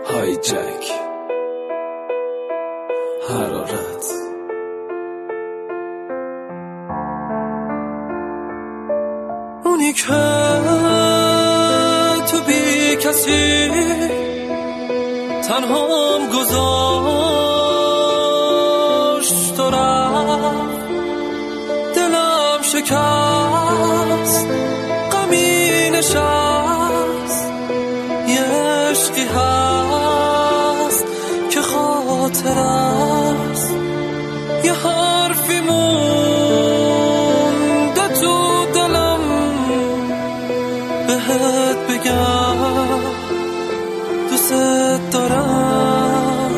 هایجک حرارت اونی که تو بی کسی تنهام گذاشت و رفت، دلم شکست غمی نشست، یه عشقی هست که خاطر است، یه حرفی مونده تو دلم بهت بگم دوست دارم.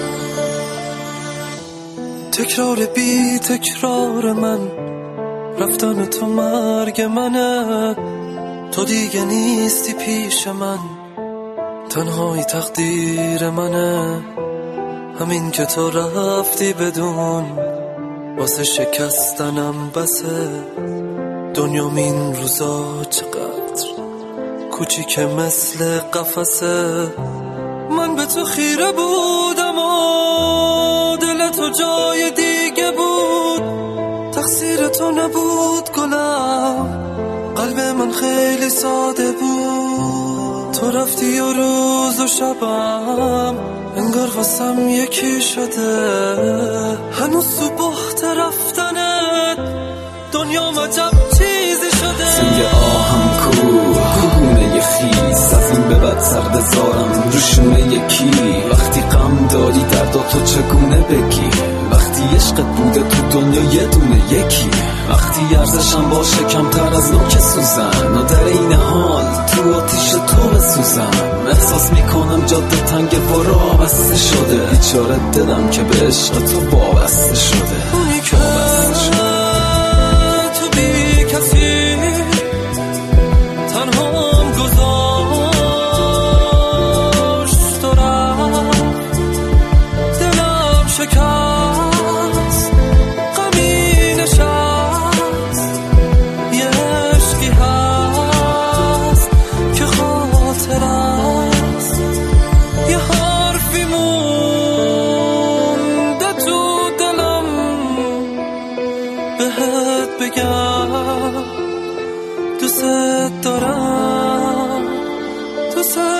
تکرار بی تکرار من، رفتن تو مرگ منه، تو دیگه نیستی پیش من، تنهایی تقدیر منه. همین که تو رفتی بدون واسه شکستنم بسه. دنیام این روزا چقدر کوچیکه مثل قفسه. من به تو خیره بودم و دل تو جای دیگه بود، تقصیر تو نبود گلم، قلب من خیلی ساده بود. تو رفتی و روز و شبم انگار واسم یکی شده، هنوز تو بحت رفتنت دنیام عجب چیزی شده. سنگ آهم کوهونه خیز، از این به بعد سردزارم روشونه یکی. وقتی غم داری دردا تو چگونه بگی، وقتی عشقت بوده تو دنیا یه دونه یکی، وقتی ارزشم باشه کمتر از نوک سوزن، و در این حال تو آتیش تو بسوزم. احساس میکنم جاده تنگ و راه بسته شده، بیچاره دلم که به عشق تو وابسته شده. اونی که تو بی کسی تنهام گذاشت و رفت، دلم شکست غمی نشست، یه عشقی هست که خاطر است، یه حرفی مونده تو دلم بهت بگم دوست دارم، دوست